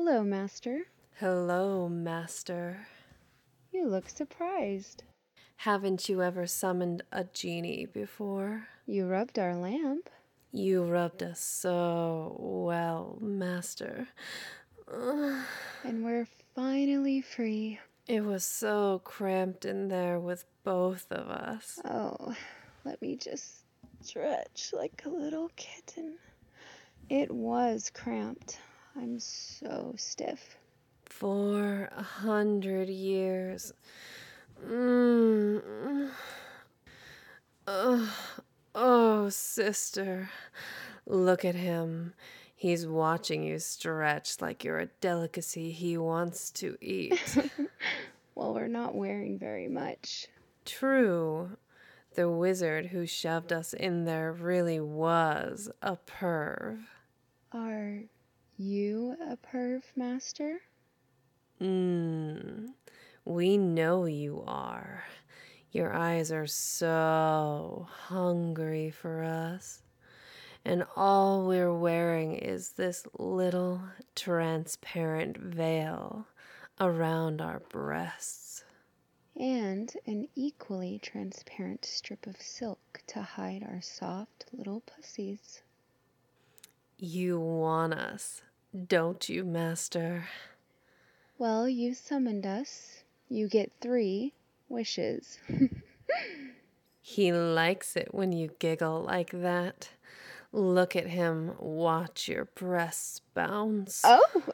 Hello, Master. Hello, Master. You look surprised. Haven't you ever summoned a genie before? You rubbed our lamp. You rubbed us so well, Master. And we're finally free. It was so cramped in there with both of us. Oh, let me just stretch like a little kitten. It was cramped. I'm so stiff. 400 years. Mm. Oh, sister. Look at him. He's watching you stretch like you're a delicacy he wants to eat. Well, we're not wearing very much. True. The wizard who shoved us in there really was a perv. Are you a perv, Master? We know you are. Your eyes are so hungry for us. And all we're wearing is this little transparent veil around our breasts. And an equally transparent strip of silk to hide our soft little pussies. You want us, don't you, Master? Well, you summoned us. You get 3 wishes. He likes it when you giggle like that. Look at him watch your breasts bounce. Oh!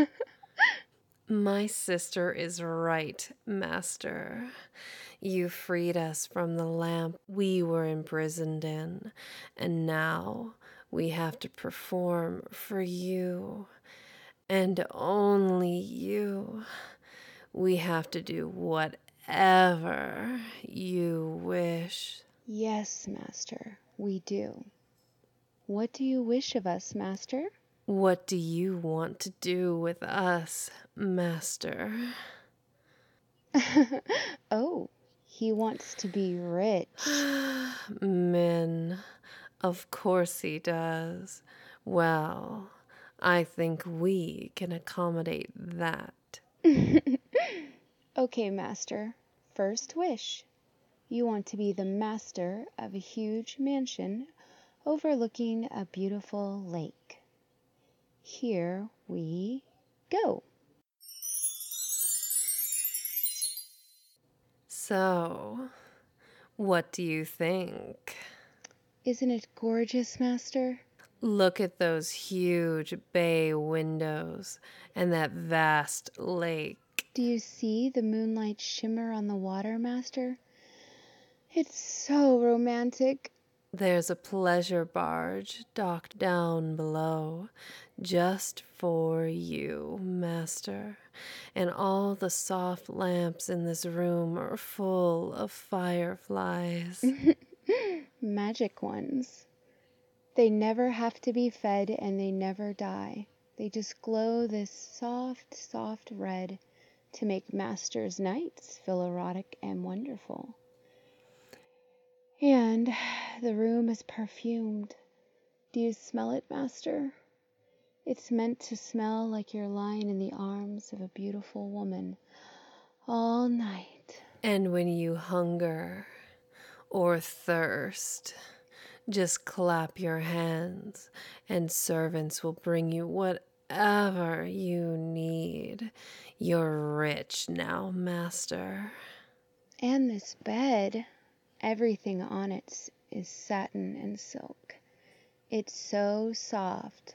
My sister is right, Master. You freed us from the lamp we were imprisoned in, and now we have to perform for you, and only you. We have to do whatever you wish. Yes, Master, we do. What do you wish of us, Master? What do you want to do with us, Master? Oh, he wants to be rich. Men, of course he does. Well, I think we can accommodate that. Okay, Master. First wish. You want to be the master of a huge mansion overlooking a beautiful lake. Here we go. So, what do you think? Isn't it gorgeous, Master? Look at those huge bay windows and that vast lake. Do you see the moonlight shimmer on the water, Master? It's so romantic. There's a pleasure barge docked down below, just for you, Master. And all the soft lamps in this room are full of fireflies. Magic ones. They never have to be fed and they never die. They just glow this soft, soft red to make Master's nights feel erotic and wonderful. And the room is perfumed. Do you smell it, Master? It's meant to smell like you're lying in the arms of a beautiful woman all night. And when you hunger or thirst, just clap your hands and servants will bring you whatever you need. You're rich now, Master. And this bed, everything on it is satin and silk. It's so soft.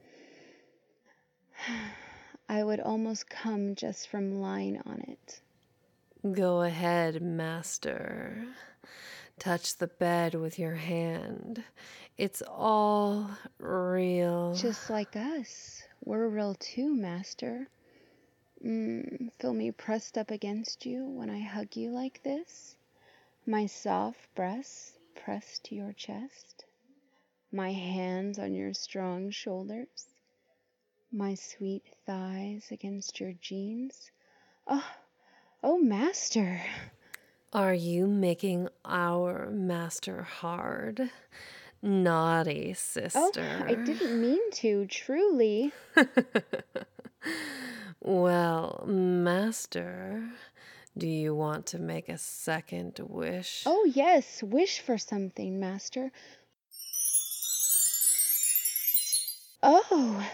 I would almost come just from lying on it. Go ahead, Master. Touch the bed with your hand. It's all real. Just like us. We're real too, Master. Feel me pressed up against you when I hug you like this? My soft breasts pressed to your chest? My hands on your strong shoulders? My sweet thighs against your jeans? Oh, Master. Are you making our master hard? Naughty Oh, sister. I didn't mean to, truly. Well, Master, do you want to make a second wish? Oh, yes, wish for something, Master. Oh,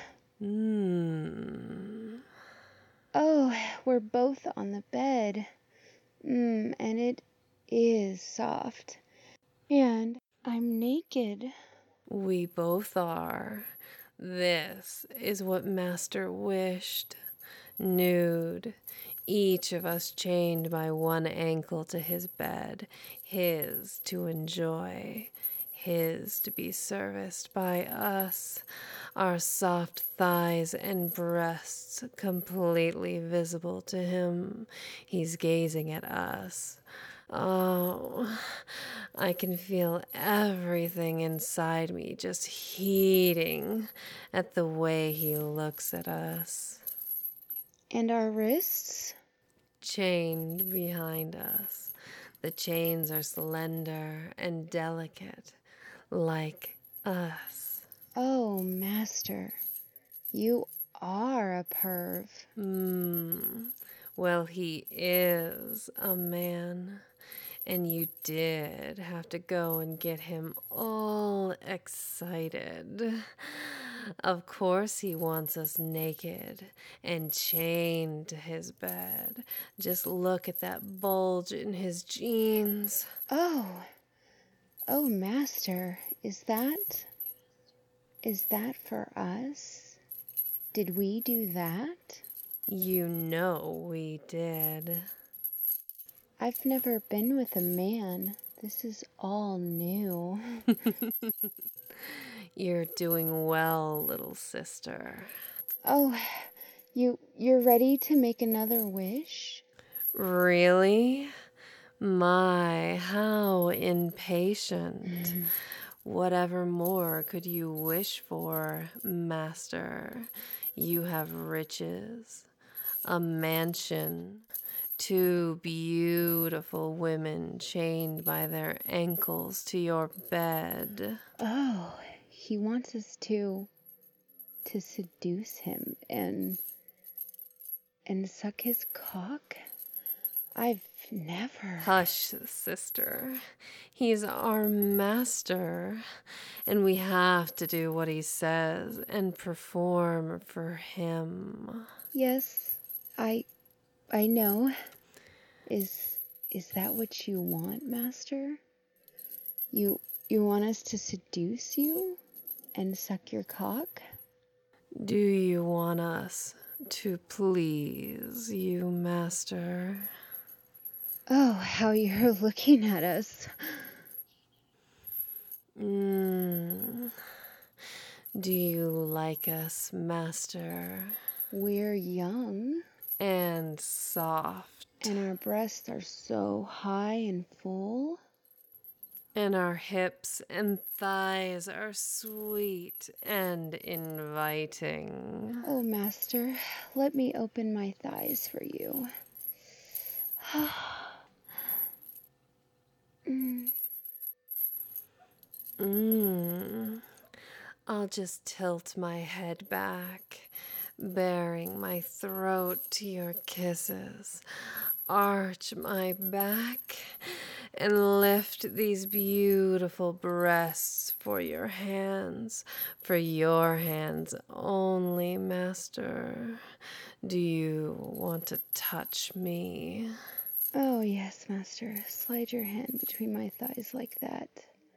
oh, we're both on the bed. And it is soft. And I'm naked. We both are. This is what Master wished. Nude, each of us chained by one ankle to his bed, his to enjoy, his to be serviced by us, our soft thighs and breasts completely visible to him. He's gazing at us. Oh, I can feel everything inside me just heating at the way he looks at us. And our wrists? Chained behind us. The chains are slender and delicate, like us. Oh, Master, you are a perv. Well, he is a man. And you did have to go and get him all excited. Of course, he wants us naked and chained to his bed. Just look at that bulge in his jeans. Oh, Master, is that for us? Did we do that? You know we did. I've never been with a man. This is all new. You're doing well, little sister. Oh, you're ready to make another wish? Really? My, how impatient. Whatever more could you wish for, Master? You have riches, a mansion, two beautiful women chained by their ankles to your bed. Oh, he wants us to seduce him and suck his cock? I've never. Hush, sister. He's our master, and we have to do what he says and perform for him. Yes, I know. Is that what you want, Master? You want us to seduce you and suck your cock? Do you want us to please you, Master? Oh, how you're looking at us. Do you like us, Master? We're young. And soft. And our breasts are so high and full. And our hips and thighs are sweet and inviting. Oh, Master, let me open my thighs for you. I'll just tilt my head back, baring my throat to your kisses, arch my back, and lift these beautiful breasts for your hands only, Master. Do you want to touch me? Oh, yes, Master. Slide your hand between my thighs like that.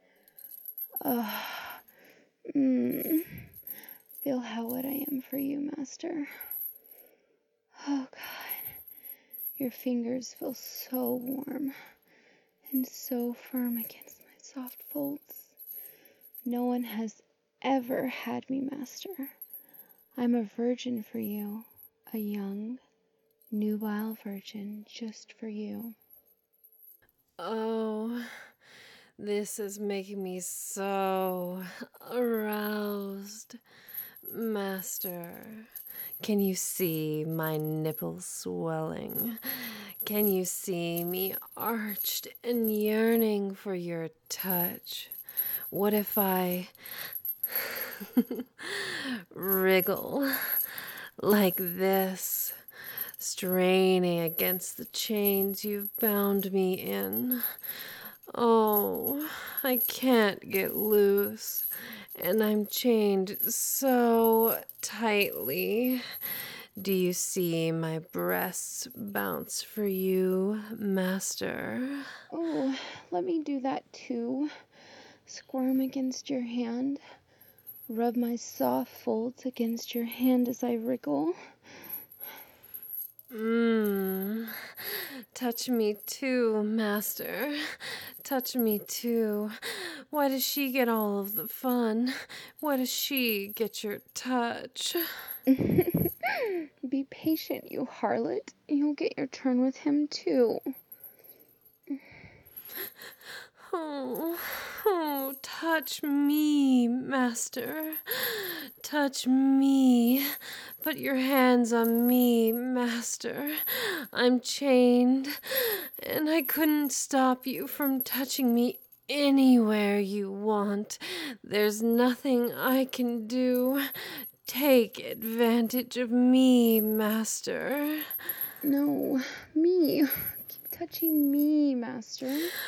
Feel how wet I am for you, Master. Oh, God. Your fingers feel so warm and so firm against my soft folds. No one has ever had me, Master. I'm a virgin for you, a young, nubile virgin just for you. Oh, this is making me so aroused. Master, can you see my nipples swelling? Can you see me arched and yearning for your touch? What if I wriggle like this, straining against the chains you've bound me in. Oh, I can't get loose, and I'm chained so tightly. Do you see my breasts bounce for you, master? Oh, let me do that too. Squirm against your hand. Rub my soft folds against your hand as I wriggle. Touch me too, master. Touch me too. Why does she get all of the fun? Why does she get your touch? Be patient, you harlot. You'll get your turn with him too. Oh, touch me, master. Touch me. Put your hands on me, master. I'm chained, and I couldn't stop you from touching me anywhere you want. There's nothing I can do. Take advantage of me, master. No, me. Keep touching me, master.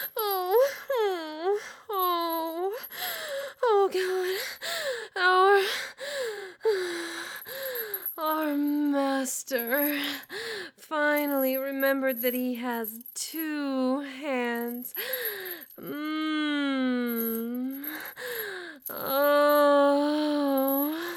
Oh, God. Our master finally remembered that he has two hands. Oh,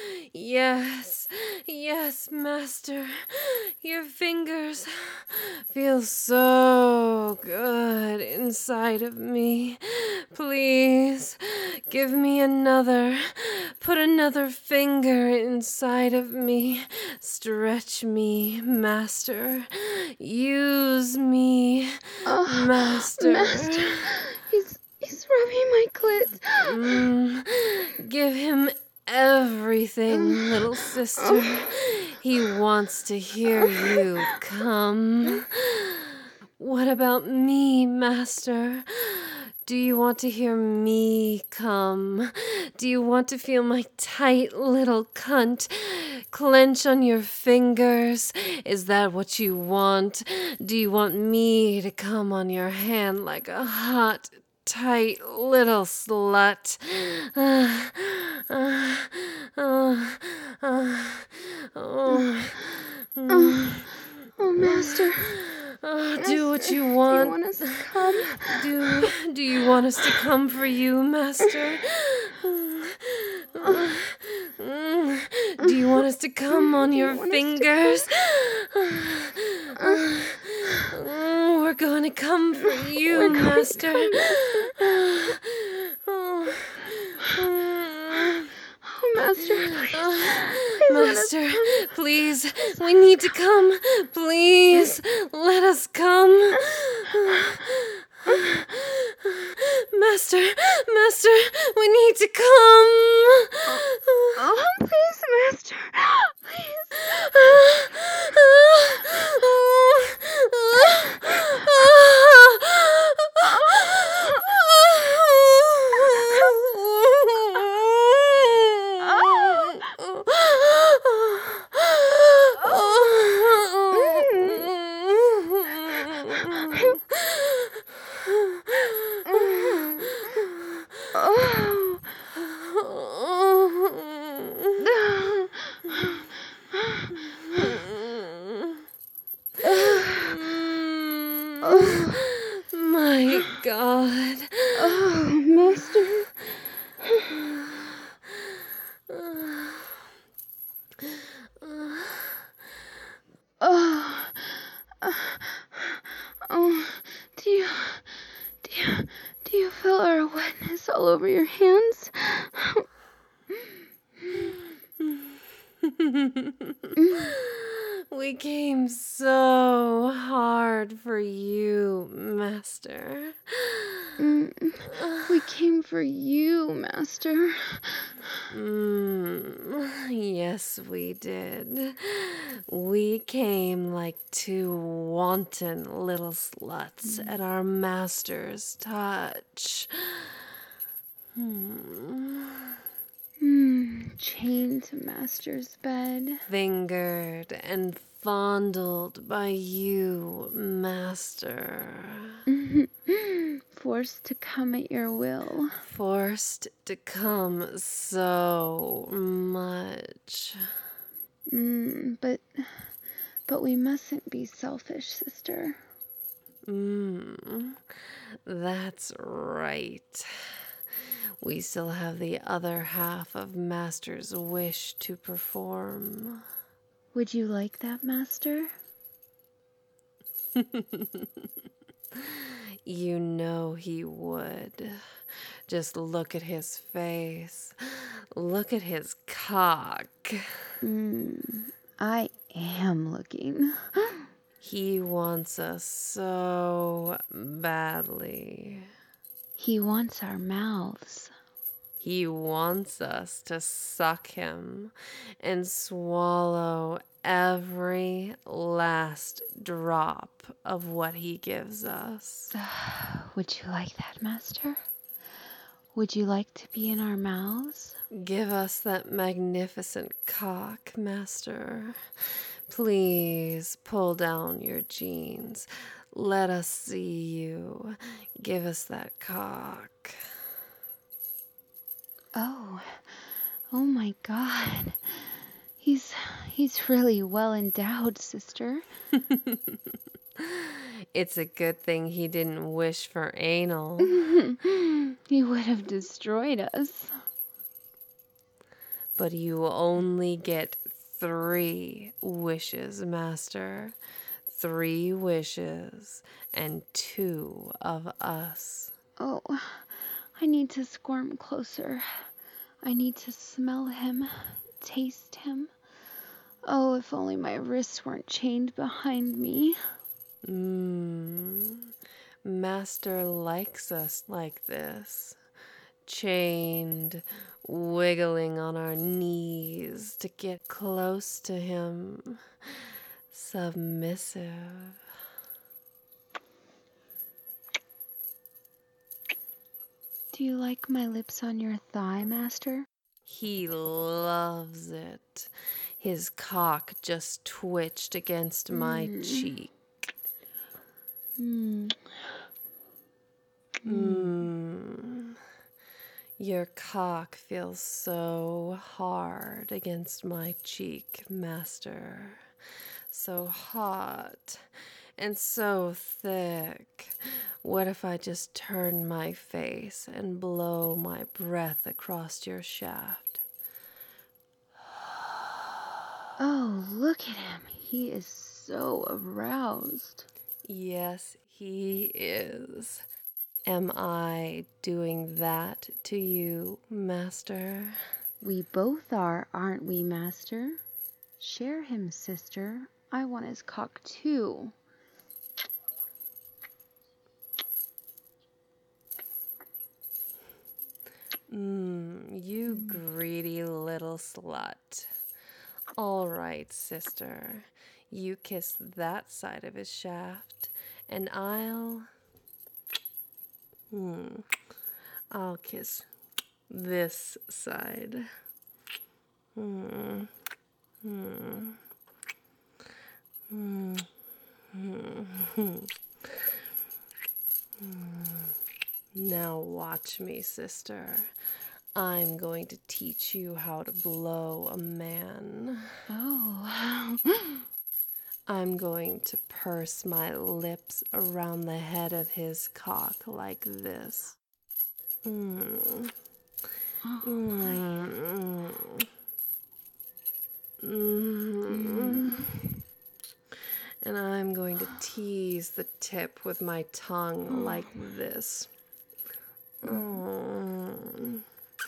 yes, master. Your fingers feel so good inside of me. Please, give me another. Put another finger inside of me. Stretch me, master. Use me, master. Master, he's rubbing my clit. Give him everything, little sister. He wants to hear you come. What about me, master? Do you want to hear me come? Do you want to feel my tight little cunt clench on your fingers? Is that what you want? Do you want me to come on your hand like a hot, tight little slut? Oh, master. Do what you want. Do you want us to come? Do you want us to come for you, master? Do you want us to come on your fingers? We're going to come for you, master. Oh, master, please Master, please, we need to come. Please, let us come. Master, we need to come. Oh, please, master, please. My God. Oh, master. Oh, do you feel our wetness all over your hands? We came so hard for you, master. We came for you, master. Yes, we did. We came like two wanton little sluts at our master's touch. chained to Master's bed. Fingered and fondled by you, Master. Forced to come at your will. Forced to come so much. But we mustn't be selfish, sister. That's right. We still have the other half of Master's wish to perform. Would you like that, Master? You know he would. Just look at his face. Look at his cock. I am looking. He wants us so badly. He wants our mouths. He wants us to suck him and swallow every last drop of what he gives us. Would you like that, Master? Would you like to be in our mouths? Give us that magnificent cock, Master. Please pull down your jeans. Let us see you. Give us that cock. Oh my God. He's really well endowed, sister. It's a good thing he didn't wish for anal. He would have destroyed us. But you only get 3 wishes, Master. 3 wishes and 2 of us. Oh, I need to squirm closer. I need to smell him, taste him. Oh, if only my wrists weren't chained behind me. Master likes us like this. Chained, wiggling on our knees to get close to him. Submissive. Do you like my lips on your thigh, Master? He loves it. His cock just twitched against my cheek. Your cock feels so hard against my cheek, Master. So hot and so thick. What if I just turn my face and blow my breath across your shaft? Oh, look at him. He is so aroused. Yes, he is. Am I doing that to you, Master? We both are, aren't we, Master? Share him, sister. I want his cock too. You greedy little slut. All right, sister. You kiss that side of his shaft, and I'll kiss this side. Now watch me, sister. I'm going to teach you how to blow a man. Oh. I'm going to purse my lips around the head of his cock like this. And I'm going to tease the tip with my tongue like this. And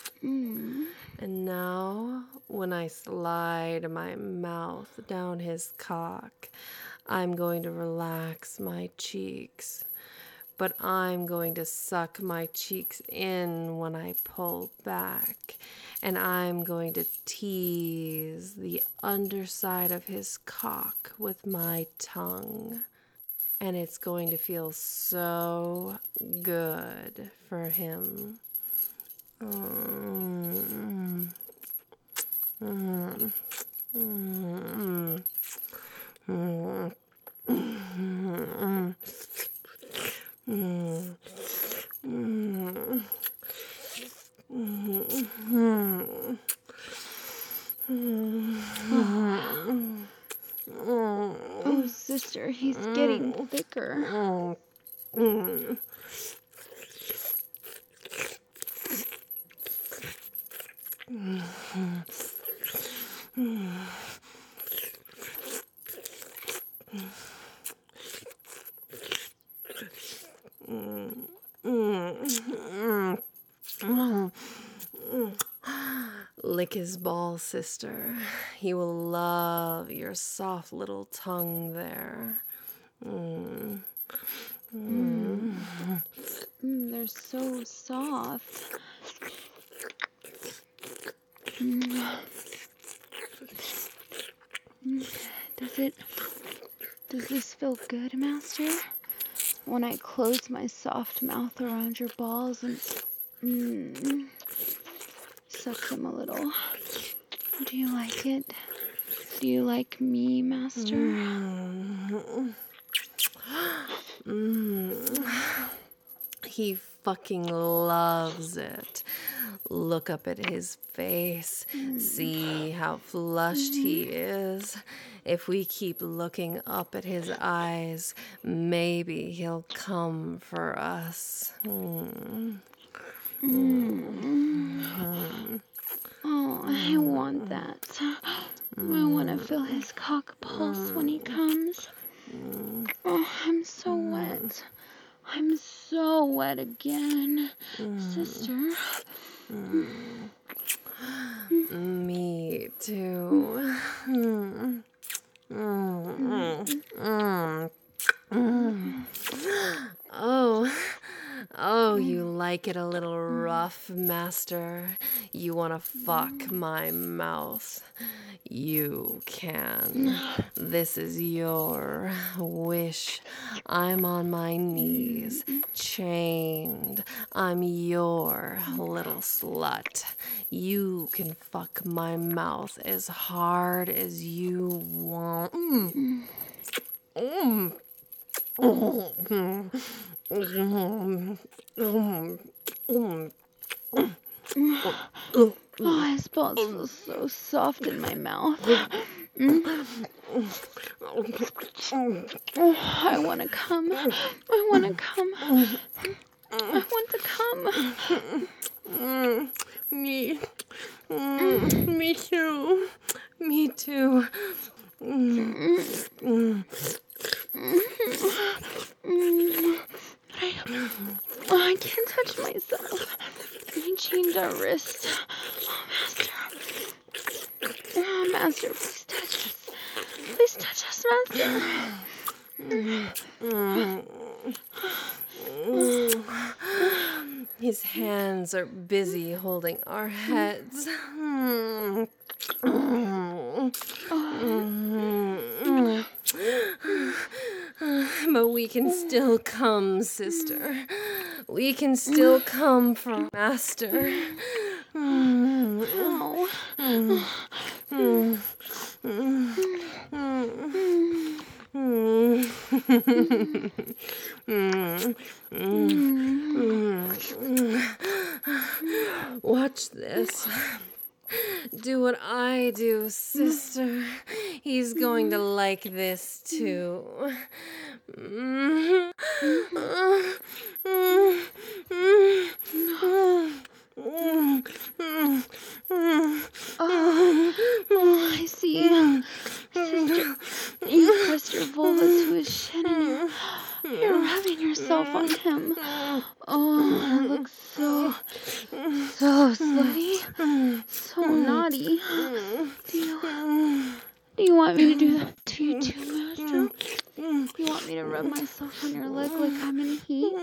now, when I slide my mouth down his cock, I'm going to relax my cheeks. But I'm going to suck my cheeks in when I pull back. And I'm going to tease the underside of his cock with my tongue. And it's going to feel so good for him. Oh, sister, he's getting thicker. Lick his balls, sister. He will love your soft little tongue there. They're so soft. Does this feel good, Master? When I close my soft mouth around your balls and suck them a little. Do you like it? Do you like me, Master? He fucking loves it. Look up at his face. See how flushed he is. If we keep looking up at his eyes, maybe he'll come for us. Oh, I want that. I want to feel his cock pulse when he comes. Oh, I'm so wet. I'm so wet again, sister. Me too. Oh, you like it a little rough, Master? You want to fuck my mouth? You can. This is your wish. I'm on my knees, chained. I'm your little slut. You can fuck my mouth as hard as you want. Oh, his balls feel so soft in my mouth. Oh, I want to come. I want to come. I want to come. Me too. Me too. I can't touch myself. Can you change our wrist? Oh, Master, please touch us. Please touch us, Master. His hands are busy holding our heads. But we can still come, sister. We can still come for Master. Oh. Watch this. Do what I do, sister. He's going to like this too. Oh, I see. Sister, you pressed your vulva to his shin and you're rubbing yourself on him. Oh, it looks so slutty, so naughty. Do you want me to do that to you too, Master? Do you want me to rub myself on your leg like I'm in heat?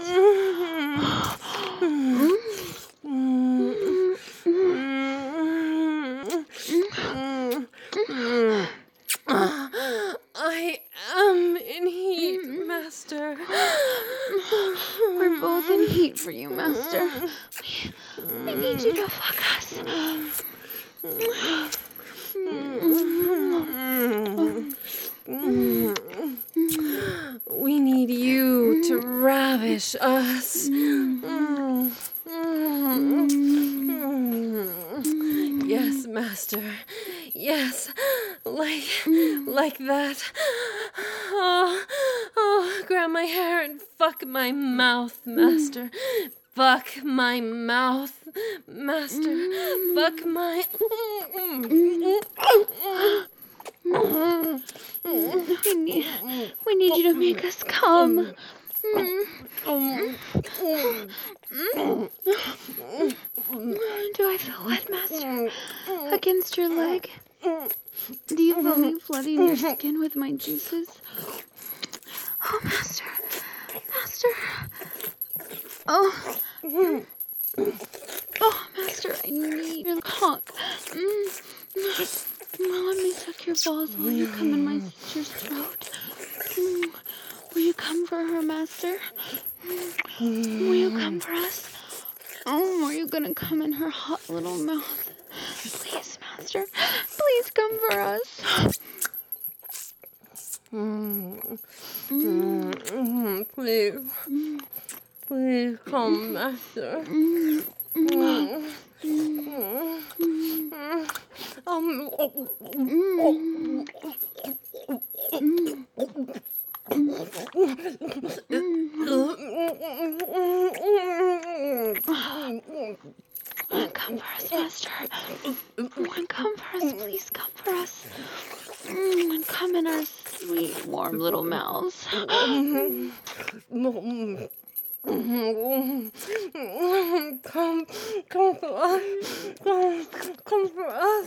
I am in heat, Master. We're both in heat for you, Master. We need you to fuck us. We need you to ravish us. Yes, Master. Yes, like that. Grab my hair and fuck my mouth, Master. Fuck my mouth, Master. Fuck my... We need you to make us come. Do I feel wet, Master? Against your leg? Do you feel me flooding your skin with my juices? Oh, Master. Master. Oh. Oh, Master, I need your cock. Let me suck your balls while you come in my sister's throat. Will you come for her, Master? Will you come for us? Oh, are you gonna come in her hot little mouth? Please, Master. Please come for us. Please. Please come, Master. Come for us, Master. Come for us, please come for us. And come in our sweet, warm little mouths. Come for us. Come for us.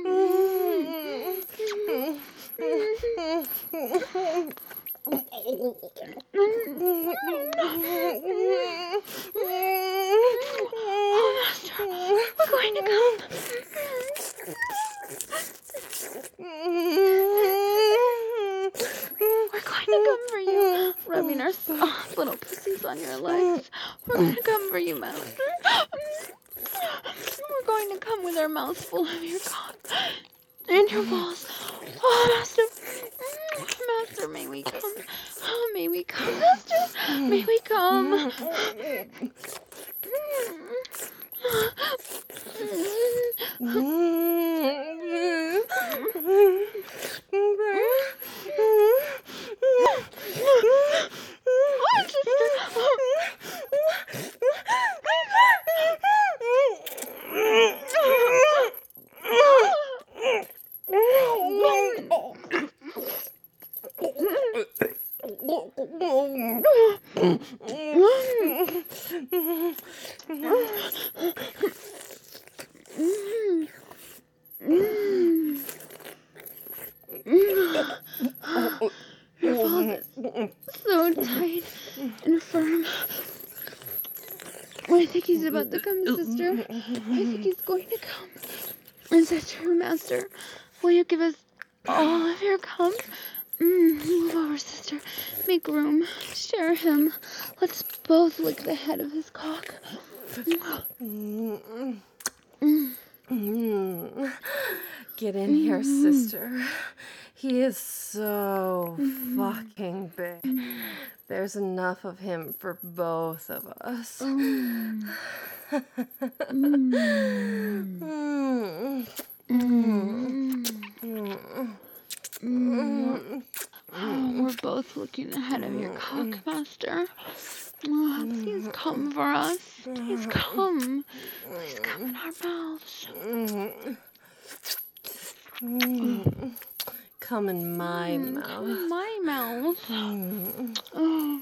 Oh, Master, we're going to come. We're going to come for you. Rubbing our soft little pussies on your legs. We're going to come for you, Master. We're going to come with our mouths full of your cock and your balls. Oh, Master. Master, may we come? Oh, may we come, Master? May we come? Your balls are so tight and firm. I think he's about to come, sister. I think he's going to come. Is that true, Master? Will you give us all of your cum? Move over, sister. Make room. Share him. Let's both lick the head of his cock. Get in here, sister. He is so fucking big. There's enough of him for both of us. We're both licking the head of your cock, Master. Please come for us. Please come. Please come in our mouths. Come in my mouth. Come in my mouth. Oh.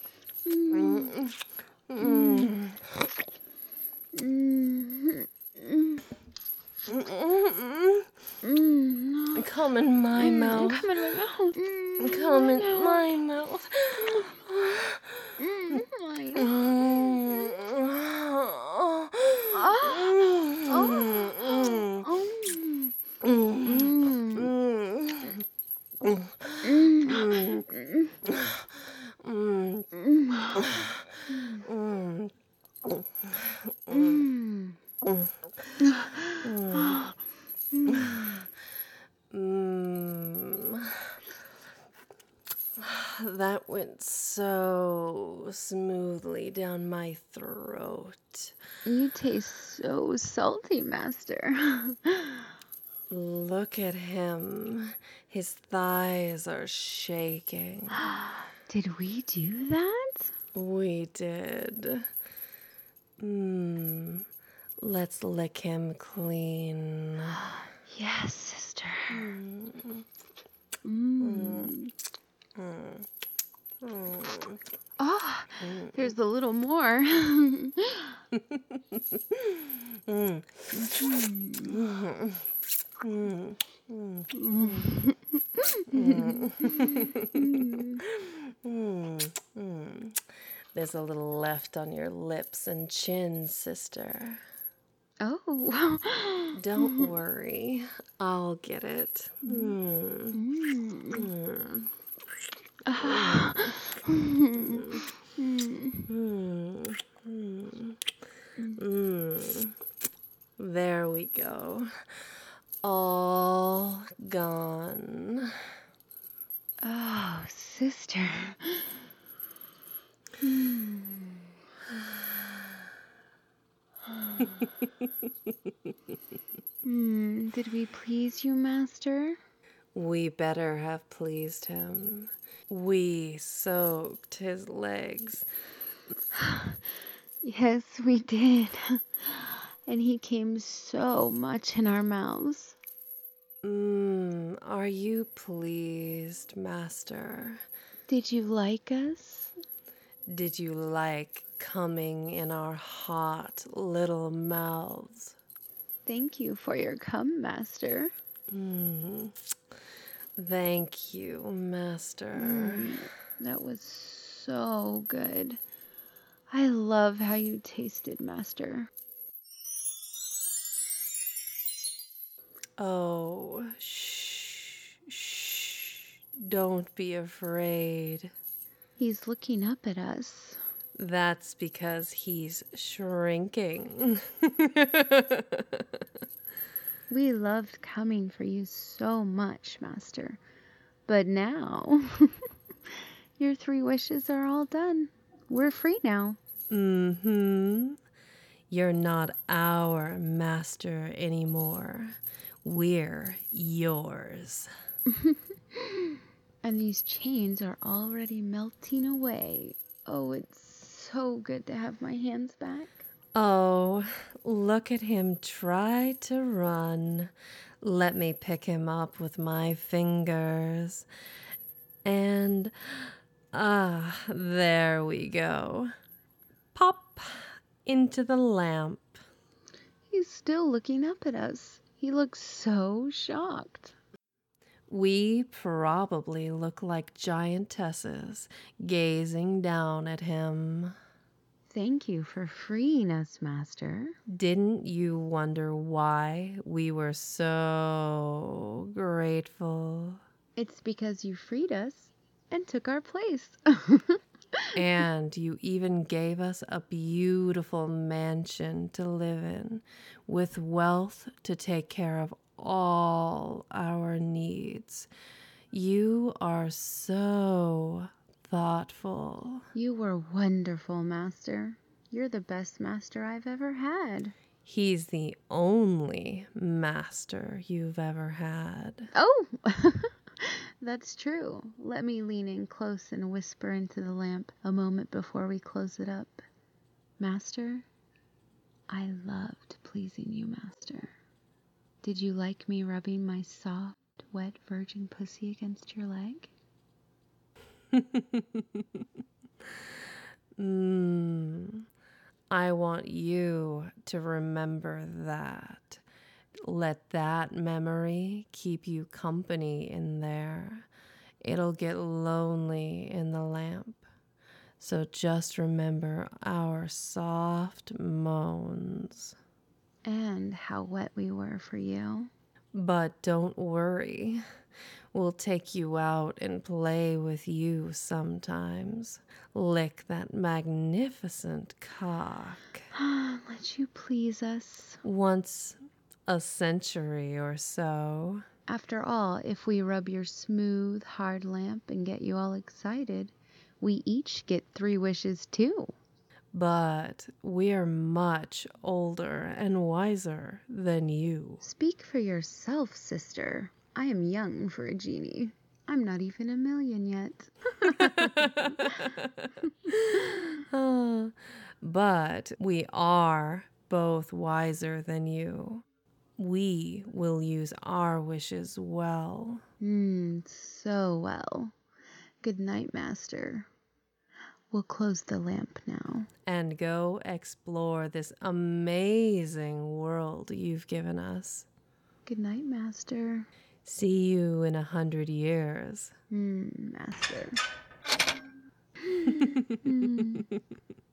Come in my mouth. Come in my mouth. Come in my mouth. down my throat. You taste so salty, Master. Look at him. His thighs are shaking. Did we do that? We did. Let's lick him clean. Yes, sister. Oh, there's a little more. There's a little left on your lips and chin, sister. Oh. Don't worry. I'll get it. There we go. All gone. Oh, sister. Did we please you, Master? We better have pleased him. We soaked his legs. Yes, we did. And he came so much in our mouths. Are you pleased, Master? Did you like us? Did you like coming in our hot little mouths? Thank you for your come, Master. Thank you, Master. That was so good. I love how you tasted, Master. Oh, shh. Don't be afraid. He's looking up at us. That's because he's shrinking. We loved coming for you so much, Master. But now, your 3 wishes are all done. We're free now. You're not our master anymore. We're yours. And these chains are already melting away. Oh, it's so good to have my hands back. Oh, look at him try to run. Let me pick him up with my fingers. And, there we go. Pop into the lamp. He's still looking up at us. He looks so shocked. We probably look like giantesses gazing down at him. Thank you for freeing us, Master. Didn't you wonder why we were so grateful? It's because you freed us and took our place. And you even gave us a beautiful mansion to live in, with wealth to take care of all our needs. You are so thoughtful. You were wonderful, Master. You're the best master I've ever had. He's the only master you've ever had. Oh, that's true. Let me lean in close and whisper into the lamp a moment before we close it up. Master, I loved pleasing you, Master. Did you like me rubbing my soft, wet virgin pussy against your leg? I want you to remember that. Let that memory keep you company in there. It'll get lonely in the lamp. So just remember our soft moans. And how wet we were for you. But don't worry. We'll take you out and play with you sometimes. Lick that magnificent cock. Let you please us. Once a century or so. After all, if we rub your smooth, hard lamp and get you all excited, we each get 3 wishes too. But we are much older and wiser than you. Speak for yourself, sister. I am young for a genie. I'm not even 1,000,000 yet. But we are both wiser than you. We will use our wishes well. So well. Good night, Master. We'll close the lamp now. And go explore this amazing world you've given us. Good night, Master. See you in 100 years. Master.